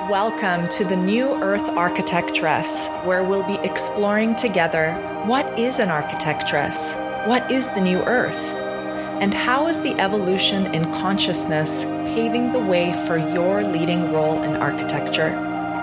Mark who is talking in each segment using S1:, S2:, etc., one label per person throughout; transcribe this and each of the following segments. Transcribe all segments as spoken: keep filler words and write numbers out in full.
S1: Welcome to the New Earth Architectress, where we'll be exploring together what is an architectress, what is the New Earth, and how is the evolution in consciousness paving the way for your leading role in architecture.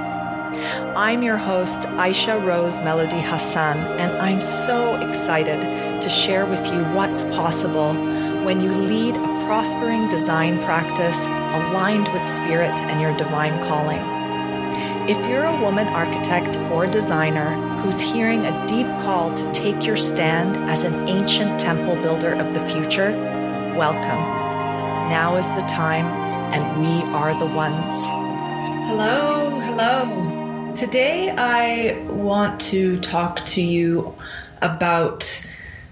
S1: I'm your host, Aisha Rose Melody Hassan, and I'm so excited to share with you what's possible when you lead a prospering design practice aligned with spirit and your divine calling. If you're a woman architect or designer who's hearing a deep call to take your stand as an ancient temple builder of the future, welcome. Now is the time, and we are the ones. Hello, hello. Today I want to talk to you about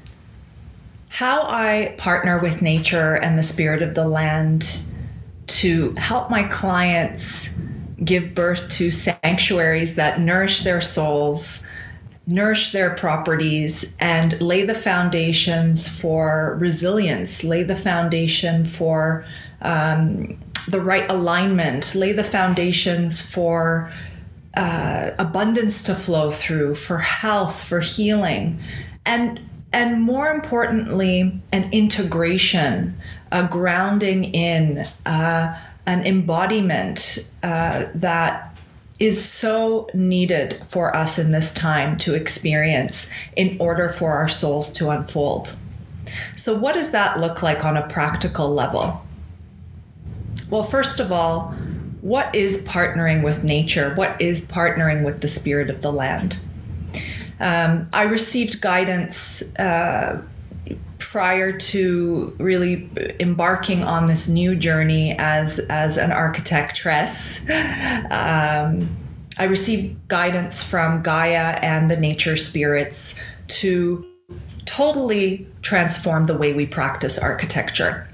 S1: how I partner with nature and the spirit of the land to help my clients give birth to sanctuaries that nourish their souls, nourish their properties, and lay the foundations for resilience, lay the foundation for um, the right alignment, lay the foundations for uh, abundance to flow through, for health, for healing, and and more importantly, an integration, a grounding in, uh, an embodiment uh, that is so needed for us in this time to experience in order for our souls to unfold. So what does that look like on a practical level? Well, first of all, what is partnering with nature? What is partnering with the spirit of the land? Um, I received guidance uh, prior to really embarking on this new journey as, as an architectress. Um, I received guidance from Gaia and the nature spirits to totally transform the way we practice architecture.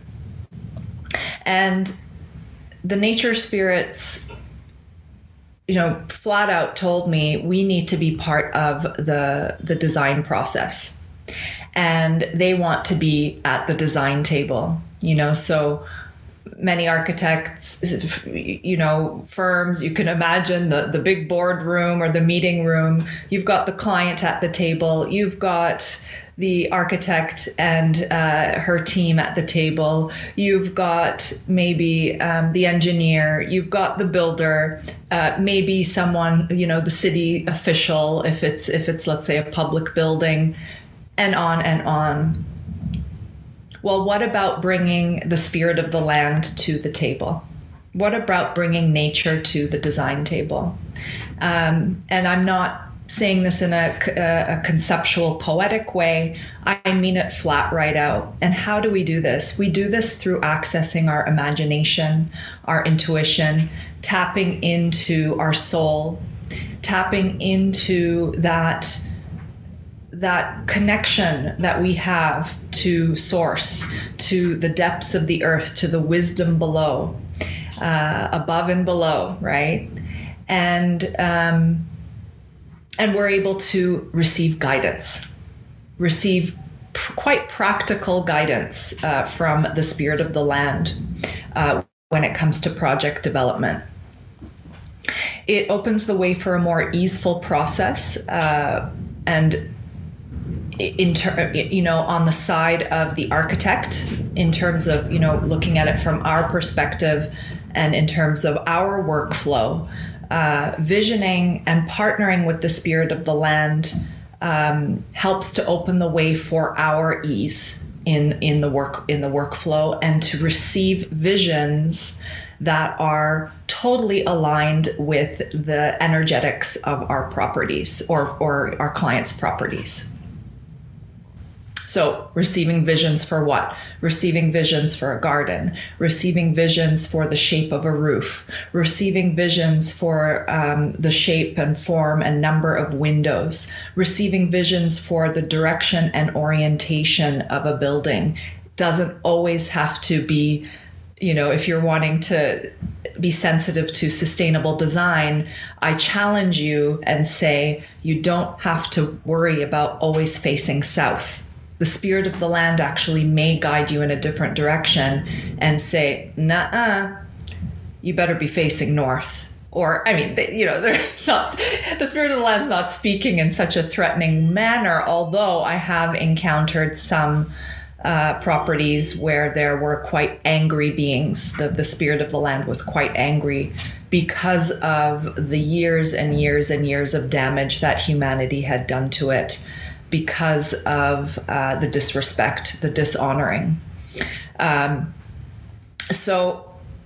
S1: And the nature spirits, you know, flat out told me we need to be part of the, the design process. And they want to be at the design table, you know, so many architects, you know, firms, you can imagine the, the big boardroom or the meeting room. You've got the client at the table. You've got the architect and uh, her team at the table. You've got maybe um, the engineer. You've got the builder. Uh, maybe someone, you know, the city official, if it's if it's let's say a public building, and on and on. Well, what about bringing the spirit of the land to the table? What about bringing nature to the design table? Um, and I'm not saying this in a, a conceptual, poetic way. I mean it flat right out. And how do we do this? We do this through accessing our imagination, our intuition, tapping into our soul, tapping into that, that connection that we have to source, to the depths of the earth, to the wisdom below, uh, above and below, right? And um, And we're able to receive guidance, receive pr- quite practical guidance uh, from the spirit of the land uh, when it comes to project development. It opens the way for a more easeful process uh, and in ter- you know, on the side of the architect, in terms of, you know, looking at it from our perspective and in terms of our workflow. Uh, visioning and partnering with the spirit of the land um, helps to open the way for our ease in in the work in the workflow, and to receive visions that are totally aligned with the energetics of our properties or or our clients' properties. So receiving visions for what? Receiving visions for a garden, receiving visions for the shape of a roof, receiving visions for um, the shape and form and number of windows, receiving visions for the direction and orientation of a building. Doesn't always have to be, you know, if you're wanting to be sensitive to sustainable design, I challenge you and say you don't have to worry about always facing south. The spirit of the land actually may guide you in a different direction and say, nah-uh, you better be facing north. or I mean, they, you know, they're not, the spirit of the land is not speaking in such a threatening manner, although I have encountered some uh, properties where there were quite angry beings. The, the spirit of the land was quite angry because of the years and years and years of damage that humanity had done to it, because of uh, the disrespect, the dishonoring. Um, so,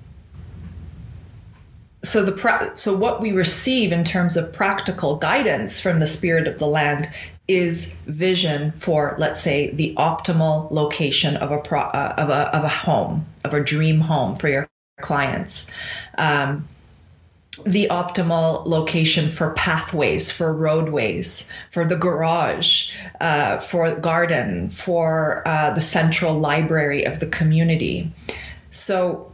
S1: so the pra- so what we receive in terms of practical guidance from the spirit of the land is vision for, let's say, the optimal location of a pro- uh, of a of a home, of a dream home for your clients. Um, the optimal location for pathways, for roadways, for the garage, uh, for garden, for uh, the central library of the community. So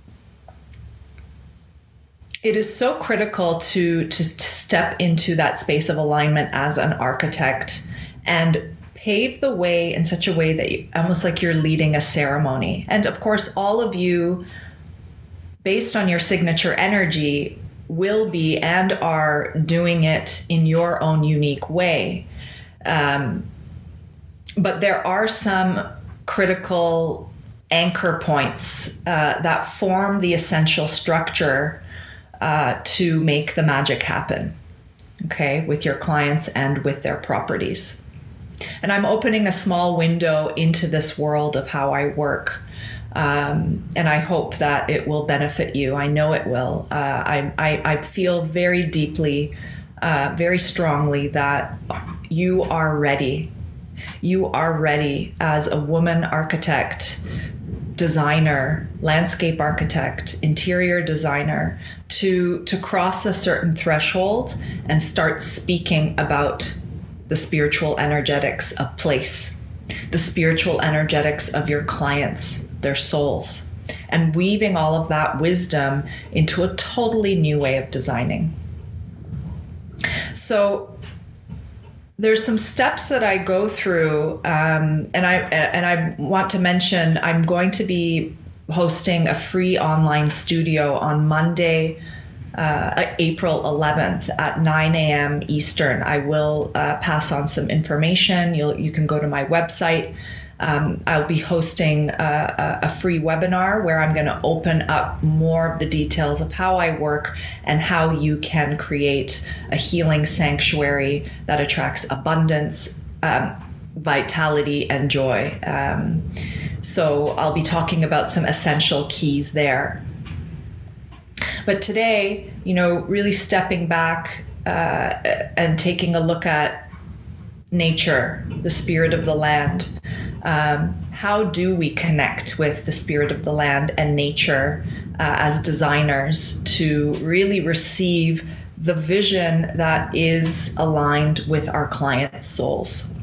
S1: it is so critical to, to, to step into that space of alignment as an architect and pave the way in such a way that you, almost like you're leading a ceremony. And of course, all of you, based on your signature energy, will be and are doing it in your own unique way. Um, but there are some critical anchor points uh, that form the essential structure uh, to make the magic happen, okay, with your clients and with their properties. And I'm opening a small window into this world of how I work. Um, and I hope that it will benefit you. I know it will. Uh, I, I, I feel very deeply, uh, very strongly that you are ready. You are ready as a woman architect, designer, landscape architect, interior designer to, to cross a certain threshold and start speaking about the spiritual energetics of place, the spiritual energetics of your clients, their souls, and weaving all of that wisdom into a totally new way of designing. So there's some steps that I go through, um, and I and I want to mention I'm going to be hosting a free online studio on Monday, uh, April eleventh at nine a.m. Eastern. I will uh, pass on some information. You'll you can go to my website. Um, I'll be hosting a, a free webinar where I'm going to open up more of the details of how I work and how you can create a healing sanctuary that attracts abundance, um, vitality, and joy. Um, so I'll be talking about some essential keys there. But today, you know, really stepping back uh, and taking a look at nature, the spirit of the land. Um, how do we connect with the spirit of the land and nature uh, as designers to really receive the vision that is aligned with our clients' souls?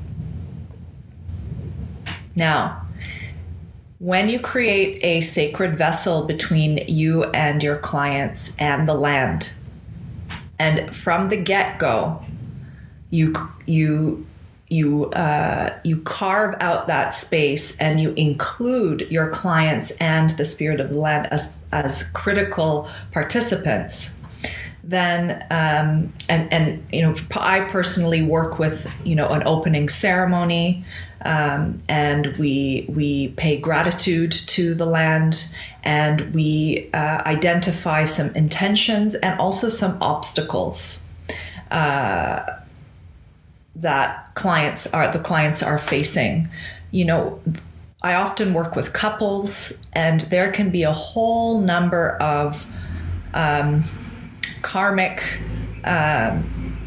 S1: Now, when you create a sacred vessel between you and your clients and the land, and from the get-go, you you You uh, you carve out that space and you include your clients and the spirit of the land as as critical participants. Then um, and and you know I personally work with you know an opening ceremony, um, and we we pay gratitude to the land, and we uh, identify some intentions and also some obstacles Uh, that clients are the clients are facing. You know, I often work with couples, and there can be a whole number of um, karmic um,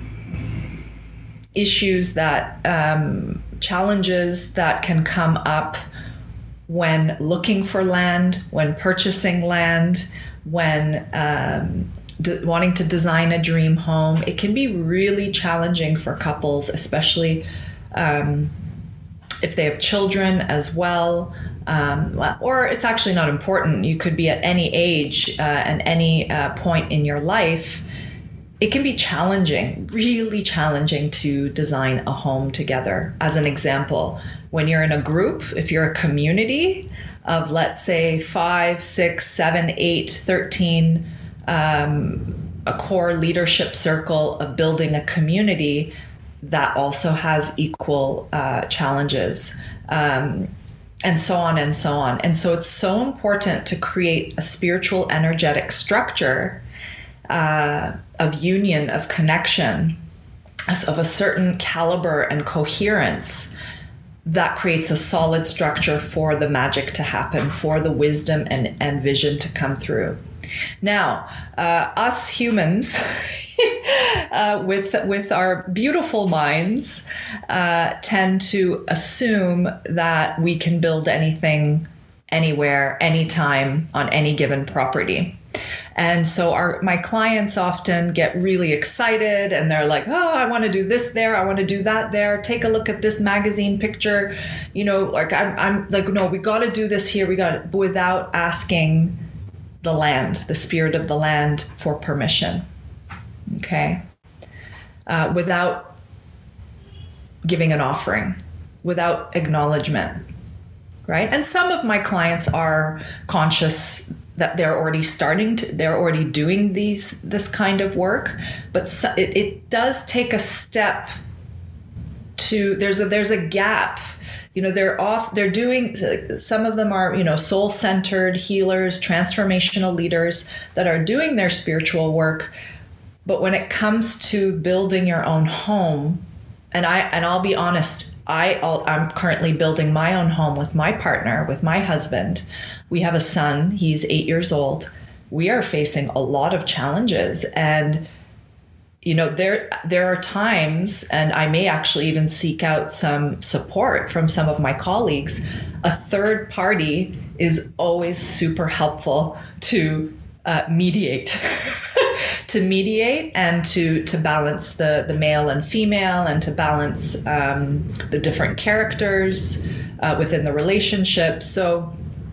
S1: issues that um, challenges that can come up when looking for land, when purchasing land, when um, De- wanting to design a dream home. It can be really challenging for couples, especially um, if they have children as well. Um, or it's actually not important. You could be at any age uh, and any uh, point in your life. It can be challenging, really challenging to design a home together. As an example, when you're in a group, if you're a community of, let's say, five, six, seven, eight, thirteen Um, a core leadership circle, of building a community that also has equal uh, challenges, um, and so on and so on. And so it's so important to create a spiritual, energetic structure uh, of union, of connection, of a certain caliber and coherence that creates a solid structure for the magic to happen, for the wisdom and, and vision to come through. Now, uh, us humans, uh, with with our beautiful minds, uh, tend to assume that we can build anything, anywhere, anytime, on any given property. And so our my clients often get really excited, and they're like, oh, I want to do this there. I want to do that there. Take a look at this magazine picture. You know, like I'm, I'm like, no, we got to do this here. We got to, without asking the land, the spirit of the land, for permission. Okay. Uh, without giving an offering, without acknowledgement. Right. And some of my clients are conscious that they're already starting to, they're already doing these, this kind of work, but so, it, it does take a step to, there's a, there's a gap, you know, they're off, they're doing, some of them are, you know, soul-centered healers, transformational leaders that are doing their spiritual work. But when it comes to building your own home, and I, and I'll be honest, I, I'm currently building my own home with my partner, with my husband. We have a son. He's eight years old. We are facing a lot of challenges. And, you know, there there are times, and I may actually even seek out some support from some of my colleagues. A third party is always super helpful to uh, mediate. to mediate and to to balance the, the male and female, and to balance um, the different characters uh, within the relationship. So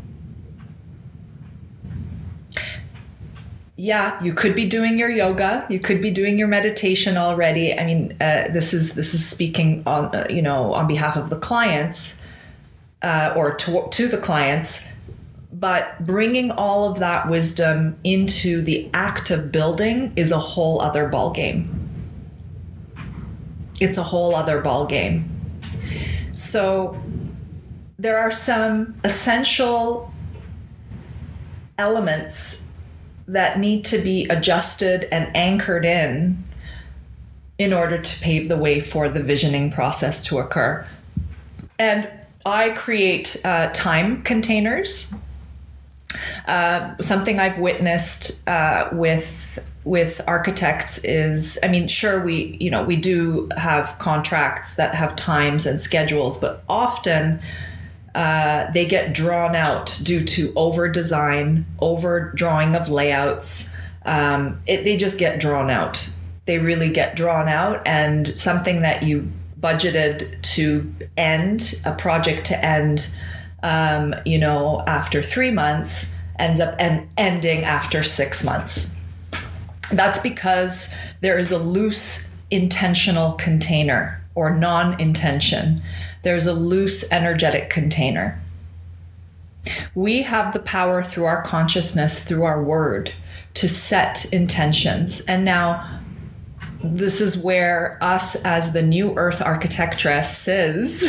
S1: yeah, you could be doing your yoga, you could be doing your meditation already. I mean, uh, this is this is speaking on uh, you know on behalf of the clients uh, or to to the clients. But bringing all of that wisdom into the act of building is a whole other ballgame. It's a whole other ballgame. So there are some essential elements that need to be adjusted and anchored in in order to pave the way for the visioning process to occur. And I create uh, time containers. Uh, something I've witnessed uh, with with architects is, I mean, sure, we you know we do have contracts that have times and schedules, but often uh, they get drawn out due to over design, over drawing of layouts. Um, it, they just get drawn out. They really get drawn out, and something that you budgeted to end, a project to end, Um, you know, after three months, ends up en- ending after six months. That's because there is a loose intentional container, or non-intention. There's a loose energetic container. We have the power through our consciousness, through our word, to set intentions. And now this is where us as the New Earth Architectresses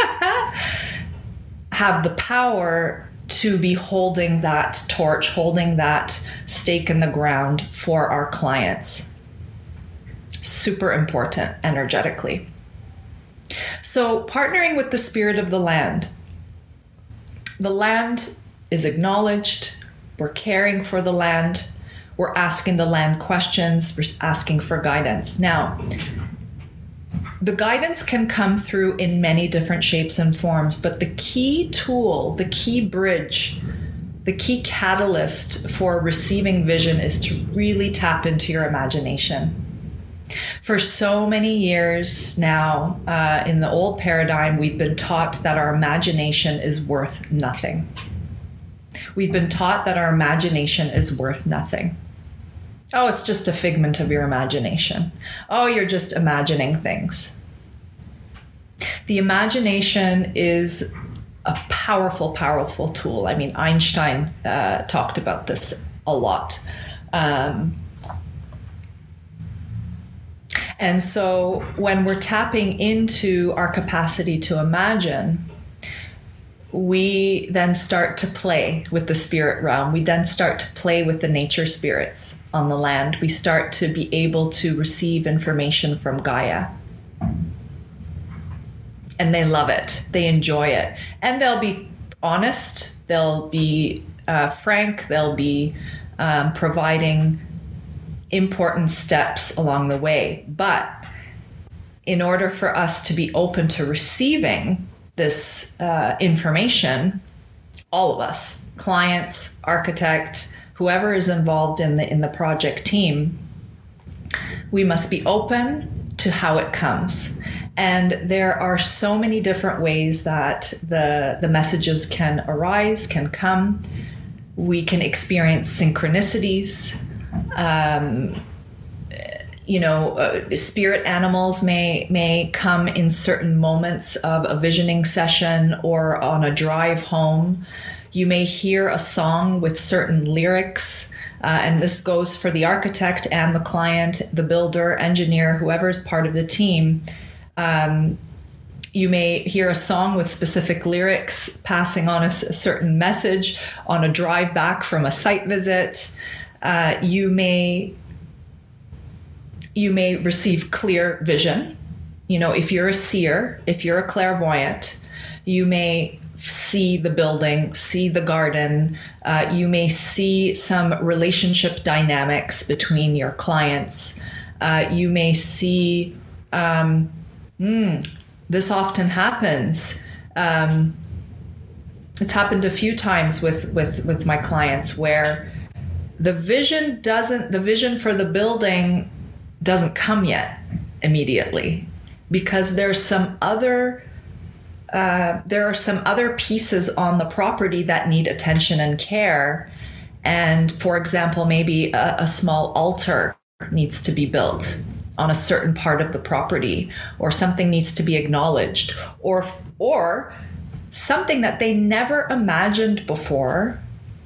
S1: have the power to be holding that torch, holding that stake in the ground for our clients. Super important energetically. So partnering with the spirit of the land. The land is acknowledged. We're caring for the land. We're asking the land questions. We're asking for guidance. Now, the guidance can come through in many different shapes and forms, but the key tool, the key bridge, the key catalyst for receiving vision is to really tap into your imagination. For so many years now, uh, in the old paradigm, we've been taught that our imagination is worth nothing. We've been taught that our imagination is worth nothing. Oh, it's just a figment of your imagination. Oh, you're just imagining things. The imagination is a powerful, powerful tool. I mean, Einstein uh, talked about this a lot. Um, And so when we're tapping into our capacity to imagine, we then start to play with the spirit realm. We then start to play with the nature spirits on the land. We start to be able to receive information from Gaia. And they love it. They enjoy it. And they'll be honest. They'll be uh, frank. They'll be um, providing important steps along the way. But in order for us to be open to receiving this uh, information, all of us, clients, architect, whoever is involved in the in the project team, we must be open to how it comes. And there are so many different ways that the the messages can arise, can come. We can experience synchronicities. Um, You know, uh, spirit animals may may come in certain moments of a visioning session or on a drive home. You may hear a song with certain lyrics, uh, and this goes for the architect and the client, the builder, engineer, whoever is part of the team. Um, you may hear a song with specific lyrics passing on a, a certain message on a drive back from a site visit. Uh, you may You may receive clear vision. You know, if you're a seer, if you're a clairvoyant, you may see the building, see the garden. Uh, you may see some relationship dynamics between your clients. Uh, you may see, um, mm, this often happens. Um, it's happened a few times with, with, with my clients where the vision doesn't, the vision for the building doesn't come yet immediately because there's some other uh, there are some other pieces on the property that need attention and care. And for example, maybe a, a small altar needs to be built on a certain part of the property, or something needs to be acknowledged, or or something that they never imagined before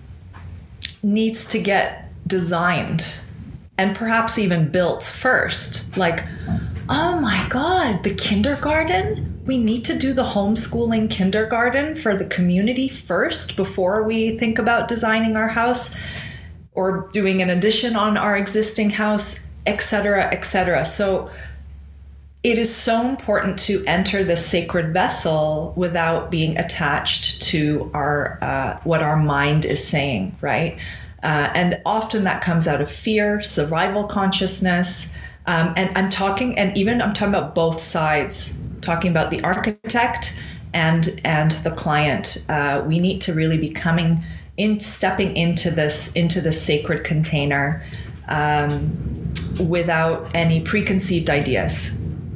S1: needs to get designed and perhaps even built first. Like, oh my God, the kindergarten? We need to do the homeschooling kindergarten for the community first before we think about designing our house or doing an addition on our existing house, et cetera, et cetera. So it is so important to enter the sacred vessel without being attached to our uh, what our mind is saying, right? Uh, and often that comes out of fear, survival consciousness. Um, and I'm talking, and even I'm talking about both sides, talking about the architect and and the client. Uh, we need to really be coming in, stepping into this, into the sacred container um, without any preconceived ideas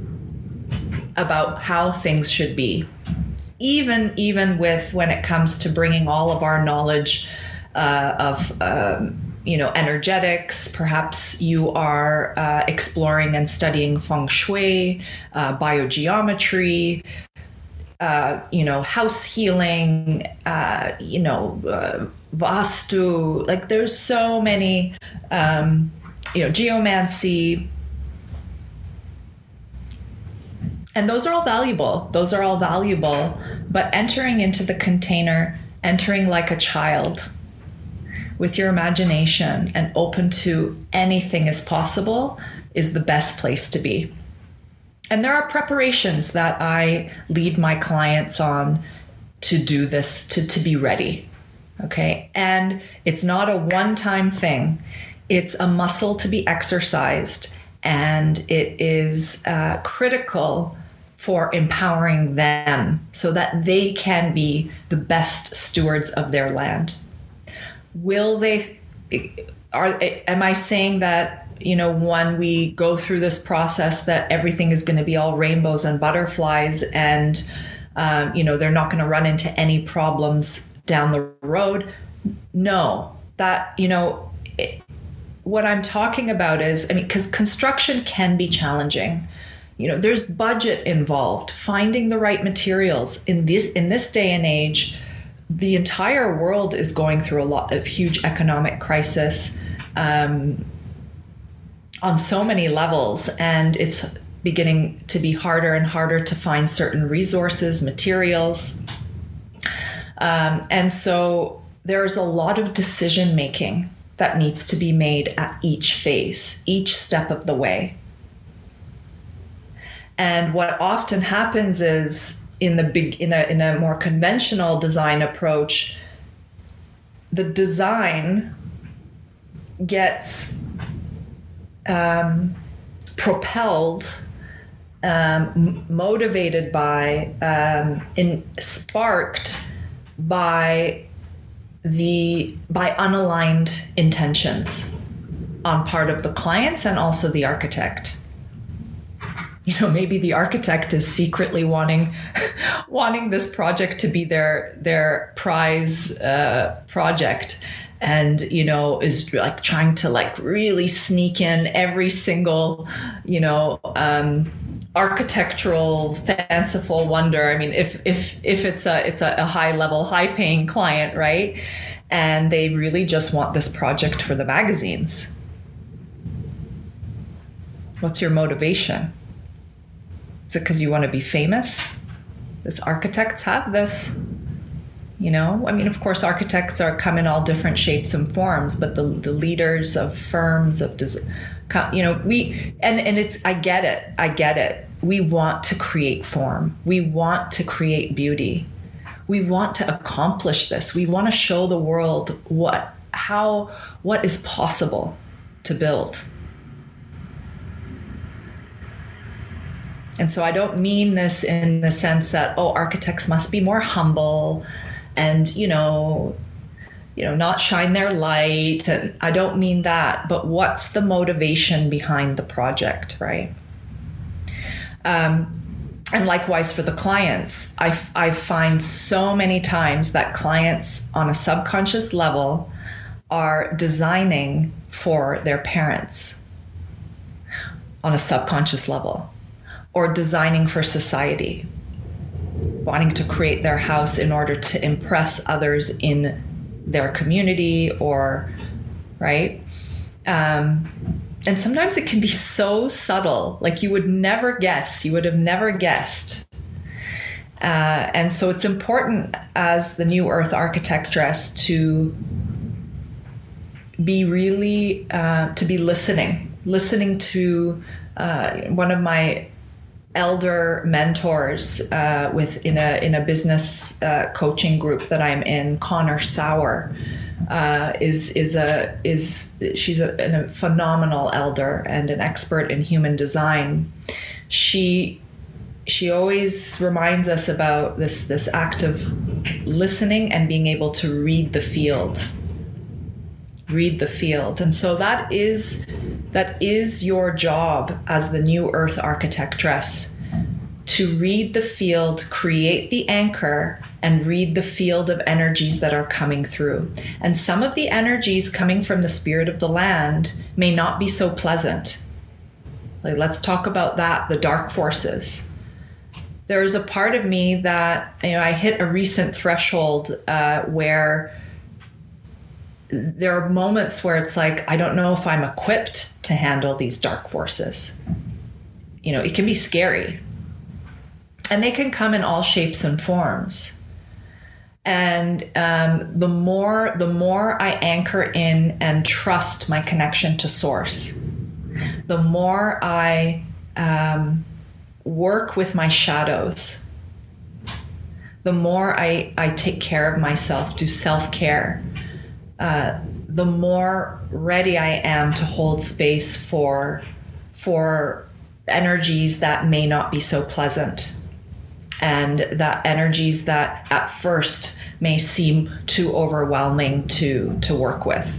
S1: about how things should be. Even, even with when it comes to bringing all of our knowledge Uh, of um, you know, energetics. Perhaps you are uh, exploring and studying feng shui, uh, biogeometry, uh, you know, house healing, uh, you know, uh, vastu. Like there's so many, um, you know, geomancy. And those are all valuable. Those are all valuable. But entering into the container, entering like a child, with your imagination and open to anything is possible, is the best place to be. And there are preparations that I lead my clients on to do this, to, to be ready. Okay. And it's not a one-time thing. It's a muscle to be exercised. And it is uh, critical for empowering them so that they can be the best stewards of their land. Will they, are, am I saying that, you know, when we go through this process that everything is going to be all rainbows and butterflies and, um, you know, they're not going to run into any problems down the road? No, that, you know, it, what I'm talking about is, I mean, because construction can be challenging. You know, there's budget involved, finding the right materials in this, in this day and age. The entire world is going through a lot of huge economic crisis. Um, on so many levels, and it's beginning to be harder and harder to find certain resources, materials. Um, and so there's a lot of decision making that needs to be made at each phase, each step of the way. And what often happens is in the big, in a in a more conventional design approach, the design gets um, propelled, um, motivated by, um, in, sparked by the by unaligned intentions on part of the clients and also the architect. You know, maybe the architect is secretly wanting wanting this project to be their their prize uh, project, and, you know, is like trying to like really sneak in every single, you know, um, architectural fanciful wonder. I mean, if if if it's a it's a, a high level, high paying client, right? And they really just want this project for the magazines. What's your motivation? Is it because you want to be famous? Does architects have this? You know, I mean, of course, architects are come in all different shapes and forms, but the the leaders of firms of des- you know, we and and it's I get it, I get it. We want to create form. We want to create beauty. We want to accomplish this. We want to show the world what how what is possible to build. And so I don't mean this in the sense that, oh, architects must be more humble and, you know, you know, not shine their light. And I don't mean that, but what's the motivation behind the project, right? Um, and likewise for the clients, I, I find so many times that clients on a subconscious level are designing for their parents on a subconscious level, or designing for society, wanting to create their house in order to impress others in their community, or, right? Um, and sometimes it can be so subtle, like you would never guess, you would have never guessed. Uh, and so it's important as the New Earth Architectress to be really, uh, to be listening, listening to uh, one of my elder mentors uh, with in a in a business uh, coaching group that I'm in. Connor Sauer uh, is is a is she's a, a phenomenal elder and an expert in human design. She she always reminds us about this this act of listening and being able to read the field. Read the field. And so that is that is your job as the New Earth Architectress, to read the field, create the anchor, and read the field of energies that are coming through. And some of the energies coming from the spirit of the land may not be so pleasant. Like, let's talk about that, the dark forces. There is a part of me that, you know, I hit a recent threshold uh, where there are moments where it's like, I don't know if I'm equipped to handle these dark forces. You know, it can be scary. And they can come in all shapes and forms. And um, the more, the more I anchor in and trust my connection to source, the more I um, work with my shadows, the more I, I take care of myself, do self-care, Uh, the more ready I am to hold space for for energies that may not be so pleasant, and that energies that at first may seem too overwhelming to to work with,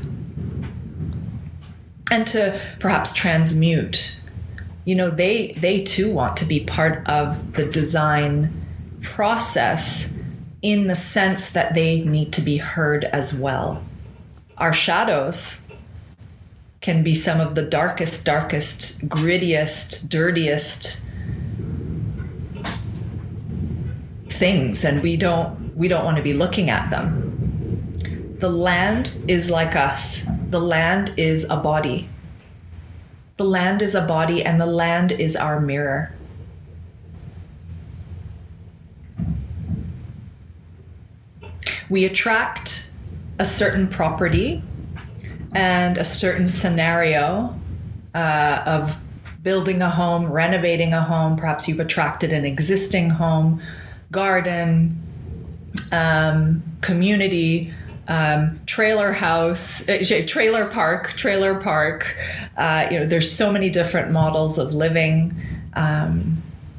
S1: and to perhaps transmute. You know, they they too want to be part of the design process, in the sense that they need to be heard as well. Our shadows can be some of the darkest, darkest, grittiest, dirtiest things, and we don't we don't want to be looking at them. The land is like us. The land is a body. The land is a body, and the land is our mirror. We attract a certain property and a certain scenario uh, of building a home, renovating a home. Perhaps you've attracted an existing home, garden, um, community, um, trailer house, uh, trailer park, trailer park. Uh, you know, there's so many different models of living. Um,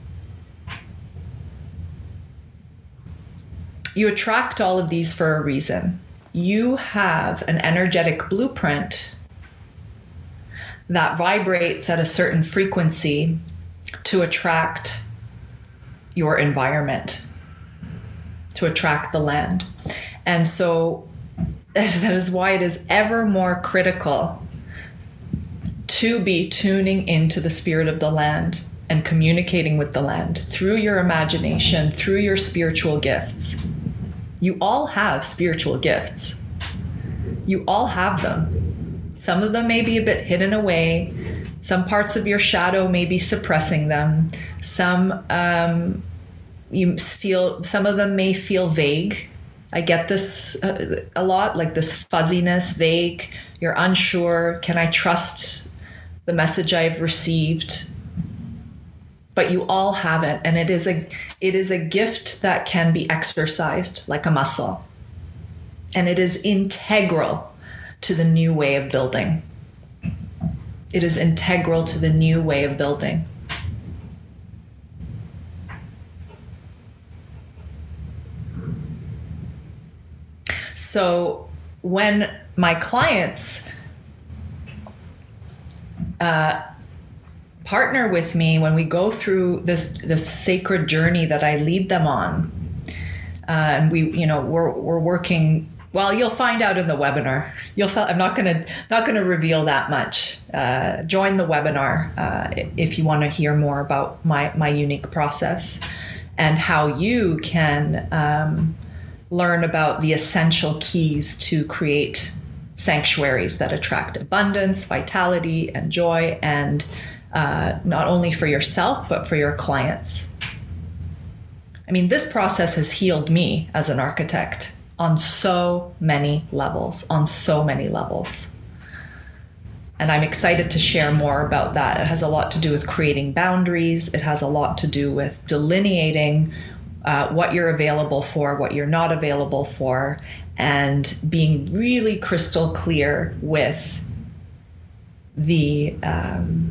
S1: you attract all of these for a reason. You have an energetic blueprint that vibrates at a certain frequency to attract your environment, to attract the land. And so that is why it is ever more critical to be tuning into the spirit of the land and communicating with the land through your imagination, through your spiritual gifts. You all have spiritual gifts. You all have them. Some of them may be a bit hidden away. Some parts of your shadow may be suppressing them. Some um, you feel. Some of them may feel vague. I get this uh, a lot, like this fuzziness, vague. You're unsure. Can I trust the message I've received? But you all have it, and it is a it is a gift that can be exercised like a muscle. And it is integral to the new way of building. It is integral to the new way of building. So when my clients uh, partner with me, when we go through this this sacred journey that I lead them on, uh, and we, you know, we're we're working. Well, you'll find out in the webinar. You'll. I'm not going to not going to reveal that much. Uh, join the webinar uh, if you want to hear more about my my unique process and how you can um, learn about the essential keys to create sanctuaries that attract abundance, vitality, and joy, and uh, not only for yourself but for your clients. I mean, this process has healed me as an architect. On so many levels, on so many levels. And I'm excited to share more about that. It has a lot to do with creating boundaries. It has a lot to do with delineating uh, what you're available for, what you're not available for, and being really crystal clear with the um,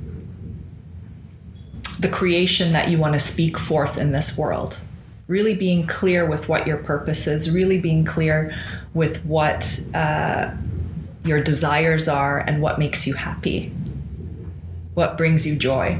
S1: the creation that you want to speak forth in this world. Really being clear with what your purpose is, really being clear with what uh, your desires are and what makes you happy, what brings you joy.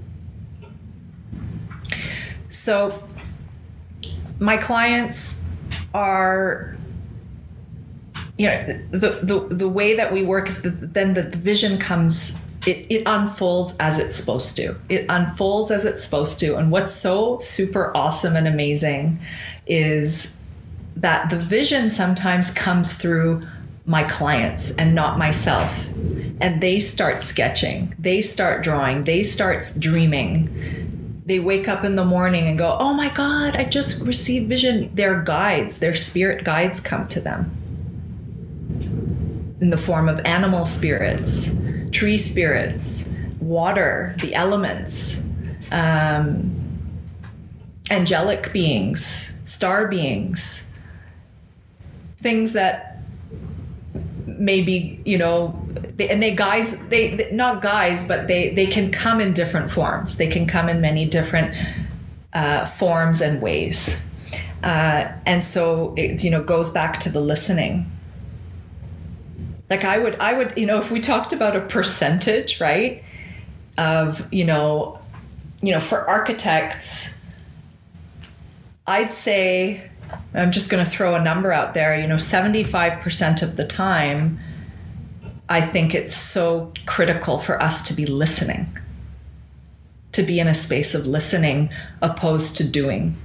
S1: So my clients are, you know, the, the, the way that we work is that then the vision comes. It, it unfolds as it's supposed to. It unfolds as it's supposed to. And what's so super awesome and amazing is that the vision sometimes comes through my clients and not myself. And they start sketching, they start drawing, they start dreaming. They wake up in the morning and go, oh my God, I just received vision. Their guides, their spirit guides come to them in the form of animal spirits, tree spirits, water, the elements, um, angelic beings, star beings, things that maybe, you know, they, and they guys, they, they not guys, but they, they can come in different forms. They can come in many different uh, forms and ways. Uh, and so it, you know, goes back to the listening. Like I would, I would, you know, if we talked about a percentage, right, of, you know, you know, for architects, I'd say, I'm just going to throw a number out there, you know, seventy-five percent of the time, I think it's so critical for us to be listening, to be in a space of listening opposed to doing.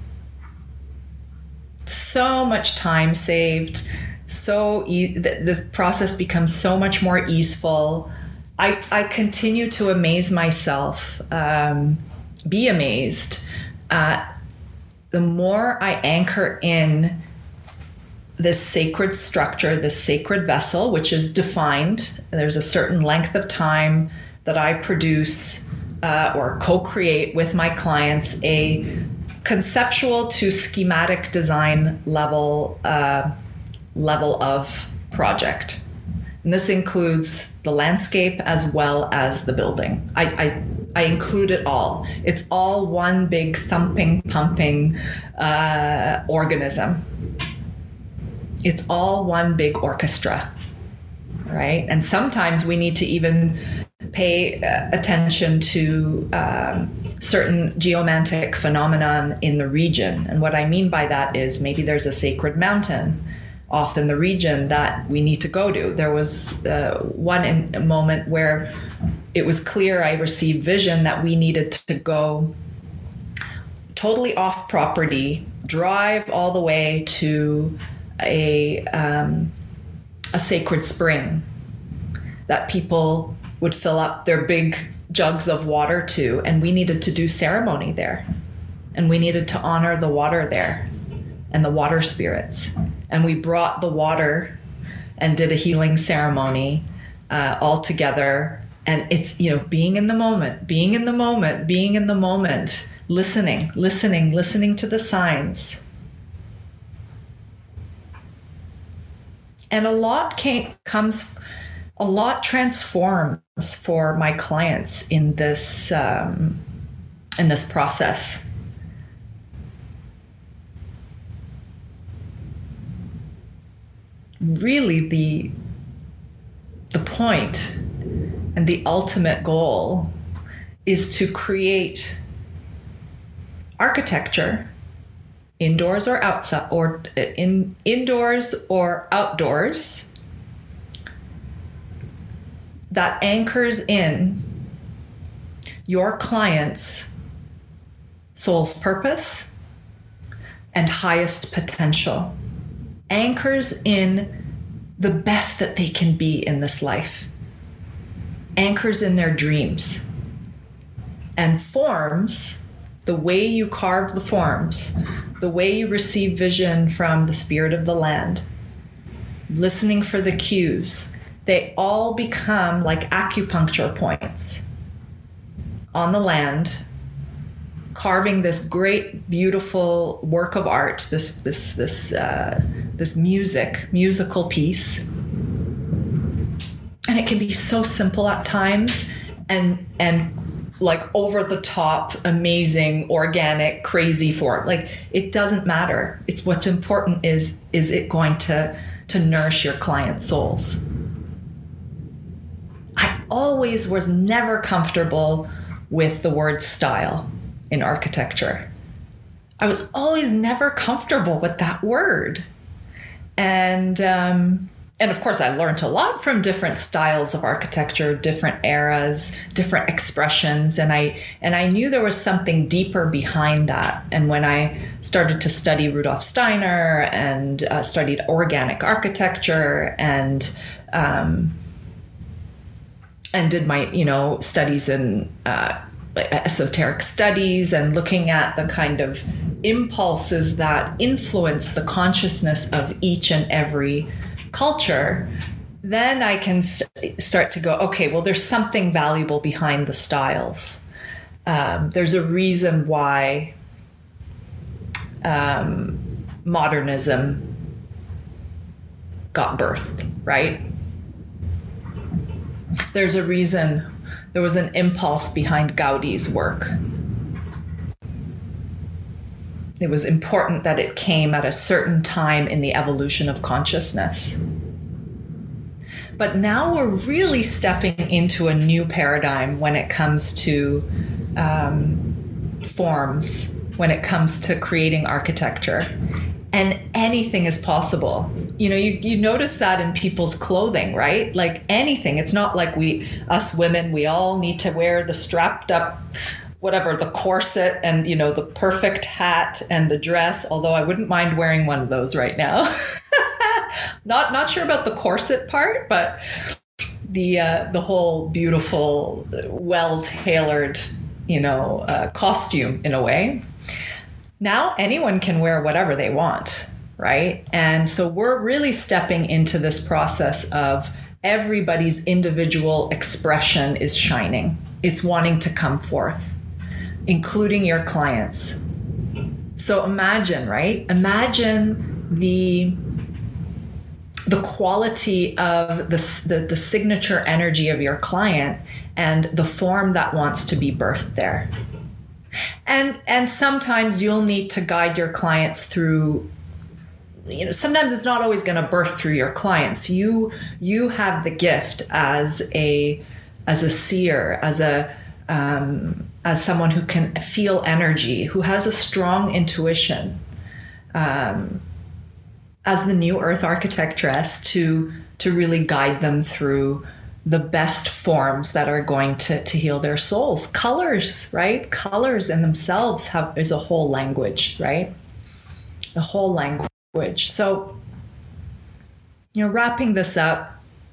S1: So much time saved. So e- the, the process becomes so much more easeful I, I continue to amaze myself, um, be amazed at the more I anchor in this sacred structure, this sacred vessel, which is defined. There's a certain length of time that I produce uh, or co-create with my clients, a conceptual to schematic design level uh, level of project. And this includes the landscape as well as the building. I, I, I include it all. It's all one big thumping, pumping uh, organism. It's all one big orchestra, right? And sometimes we need to even pay uh, attention to um, certain geomantic phenomenon in the region. And what I mean by that is maybe there's a sacred mountain off in the region that we need to go to. There was uh, one in, moment where it was clear I received vision that we needed to go totally off property, drive all the way to a um, a sacred spring that people would fill up their big jugs of water to, and we needed to do ceremony there, and we needed to honor the water there and the water spirits, and we brought the water and did a healing ceremony uh, all together. And it's, you know, being in the moment, being in the moment, being in the moment, listening, listening, listening to the signs. And a lot came, comes, a lot transforms for my clients in this um, in this process. Really, the the point and the ultimate goal is to create architecture, indoors or outside, or in indoors or outdoors, that anchors in your client's soul's purpose and highest potential, anchors in the best that they can be in this life, anchors in their dreams, and forms the way you carve the forms, the way you receive vision from the spirit of the land, listening for the cues. They all become like acupuncture points on the land, carving this great, beautiful work of art, this this this uh, this music, musical piece. And it can be so simple at times, and and like over the top, amazing, organic, crazy form. Like, it doesn't matter. It's what's important is is it going to to nourish your client's souls. I always was never comfortable with the word style in architecture. I was always never comfortable with that word. And um, and of course, I learned a lot from different styles of architecture, different eras, different expressions. And I and I knew there was something deeper behind that. And when I started to study Rudolf Steiner and uh, studied organic architecture and um, and did my, you know, studies in uh, esoteric studies and looking at the kind of impulses that influence the consciousness of each and every culture, then I can st- start to go, okay, well, there's something valuable behind the styles. Um, there's a reason why um, modernism got birthed, right? There's a reason there was an impulse behind Gaudi's work. It was important that it came at a certain time in the evolution of consciousness. But now we're really stepping into a new paradigm when it comes to um, forms, when it comes to creating architecture. And anything is possible. You know, you, you notice that in people's clothing, right? Like anything. It's not like we, us women, we all need to wear the strapped up, whatever, the corset and, you know, the perfect hat and the dress, although I wouldn't mind wearing one of those right now. not not sure about the corset part, but the uh, the whole beautiful, well-tailored, you know, uh, costume in a way. Now anyone can wear whatever they want, right? And so we're really stepping into this process of everybody's individual expression is shining. It's wanting to come forth, including your clients. So imagine, right? Imagine the the quality of the, the, the signature energy of your client and the form that wants to be birthed there. And and sometimes you'll need to guide your clients through, you know, sometimes it's not always going to birth through your clients. You you have the gift as a as a seer, as a um, as someone who can feel energy, who has a strong intuition, um, as the New Earth Architectress, to to really guide them through the best forms that are going to, to heal their souls. Colors, right? Colors in themselves have is a whole language, right? A whole language. So, you know, wrapping this up,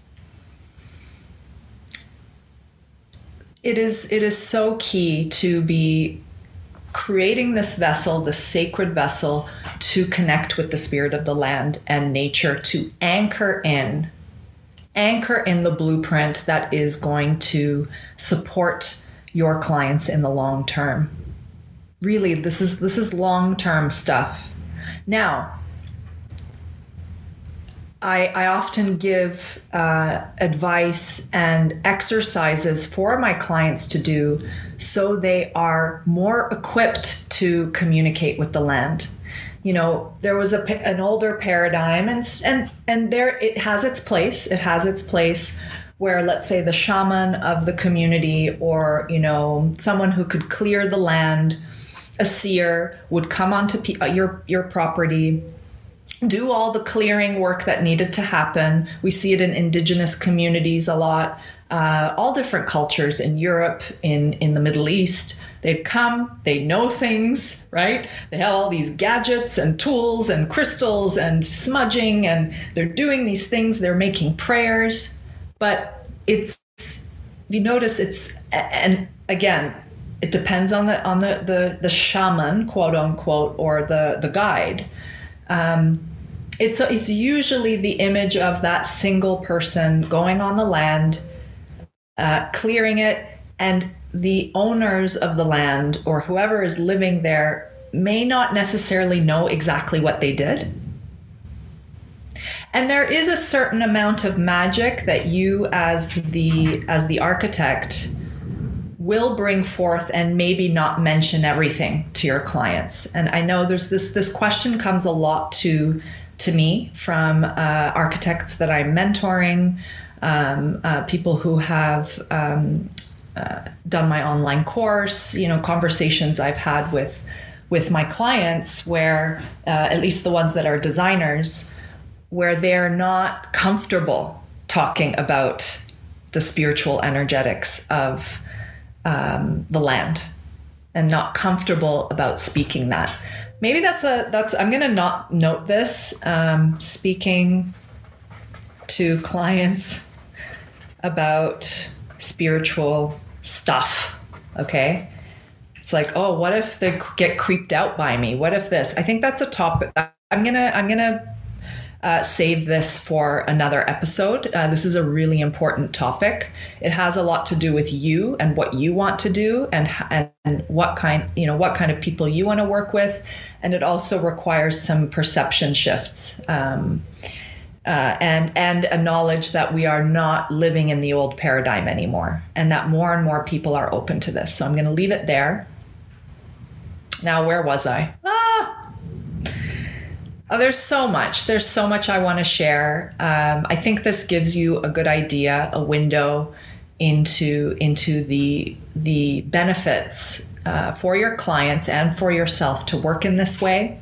S1: it is it is so key to be creating this vessel, this sacred vessel, to connect with the spirit of the land and nature, to anchor in, anchor in the blueprint that is going to support your clients in the long term. Really, this is this is long-term stuff. Now, I, I often give uh, advice and exercises for my clients to do so they are more equipped to communicate with the land. You know, there was a, an older paradigm, and and and there it has its place. It has its place where, let's say, the shaman of the community, or, you know, someone who could clear the land, a seer, would come onto pe- your your property, do all the clearing work that needed to happen. We see it in indigenous communities a lot, uh, all different cultures in Europe, in, in the Middle East. They'd come, they know things, right? They have all these gadgets and tools and crystals and smudging, and they're doing these things, they're making prayers. But it's, you notice it's, and again, it depends on the on the the, the shaman, quote unquote, or the, the guide. Um, it's it's usually the image of that single person going on the land, uh, clearing it, and the owners of the land, or whoever is living there, may not necessarily know exactly what they did. And there is a certain amount of magic that you, as the as the architect, will bring forth, and maybe not mention everything to your clients. And I know there's this this question comes a lot to to me from uh, architects that I'm mentoring, um, uh, people who have um, uh, done my online course, you know, conversations I've had with with my clients where, uh, at least the ones that are designers, where they're not comfortable talking about the spiritual energetics of Um, the land, and not comfortable about speaking that. Maybe that's a that's I'm gonna not note this, um, speaking to clients about spiritual stuff. Okay, it's like, oh, what if they get creeped out by me? What if this? I think that's a topic. I'm gonna I'm gonna Uh, save this for another episode. Uh, this is a really important topic. It has a lot to do with you and what you want to do, and and what kind, you know, what kind of people you want to work with, and it also requires some perception shifts, um, uh, and and a knowledge that we are not living in the old paradigm anymore, and that more and more people are open to this. So I'm going to leave it there. Now, where was I? Ah. Oh, there's so much. There's so much I want to share. Um, I think this gives you a good idea, a window into into the the benefits uh, for your clients and for yourself to work in this way.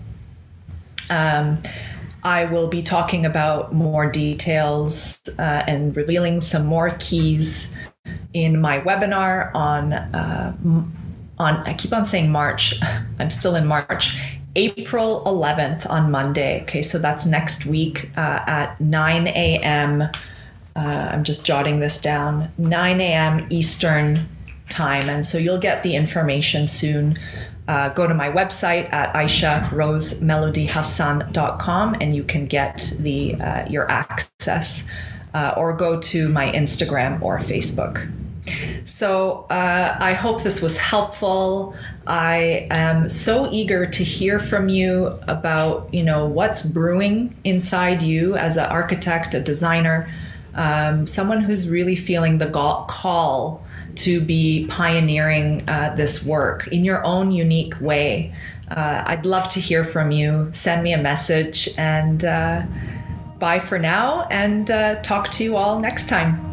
S1: Um, I will be talking about more details uh, and revealing some more keys in my webinar on uh, on. I keep on saying March. I'm still in March. April eleventh on Monday. Okay, so that's next week uh, at nine a.m. uh, I'm just jotting this down, nine a.m. Eastern time. And so you'll get the information soon. Uh, go to my website at aisha rose melody hassan dot com and you can get the uh, your access, uh, or go to my Instagram or Facebook. So uh, I hope this was helpful. I am so eager to hear from you about, you know, what's brewing inside you as an architect, a designer, um, someone who's really feeling the call to be pioneering uh, this work in your own unique way. Uh, I'd love to hear from you. Send me a message, and uh, bye for now, and uh, talk to you all next time.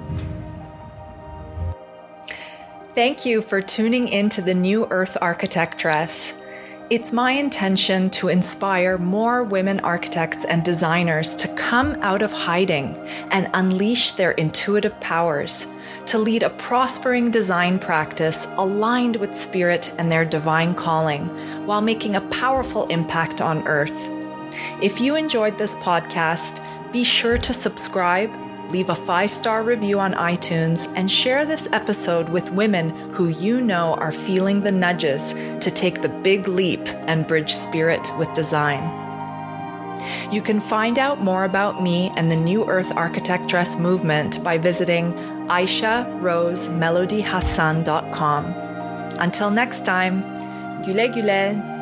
S1: Thank you for tuning into the New Earth Architectress. It's my intention to inspire more women architects and designers to come out of hiding and unleash their intuitive powers, to lead a prospering design practice aligned with spirit and their divine calling, while making a powerful impact on Earth. If you enjoyed this podcast, be sure to subscribe, leave a five-star review on iTunes, and share this episode with women who you know are feeling the nudges to take the big leap and bridge spirit with design. You can find out more about me and the New Earth Architectress movement by visiting aisha rose melody hassan dot com. Until next time, güle güle.